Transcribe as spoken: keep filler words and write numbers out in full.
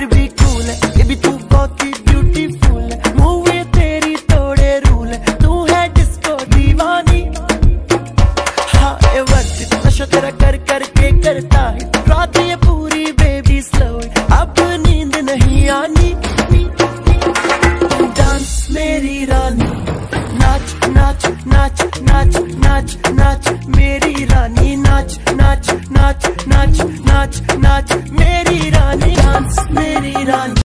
फिर भी कूल है, ये भी तू बहुत ही ब्यूटीफुल है। मूवी तेरी तोड़े रूल है, तू है डिस्को दीवानी। हाँ ये वर्जित नशा तेरा कर कर के करता है, रात ये पूरी बेबी स्लो, अब नींद नहीं आनी। डांस मेरी रानी, नाच नाच नाच नाच नाच नाच मेरी रानी, नाच नाच नाच नाच नाच नाच मेरी रानी, डांस मेरी रानी।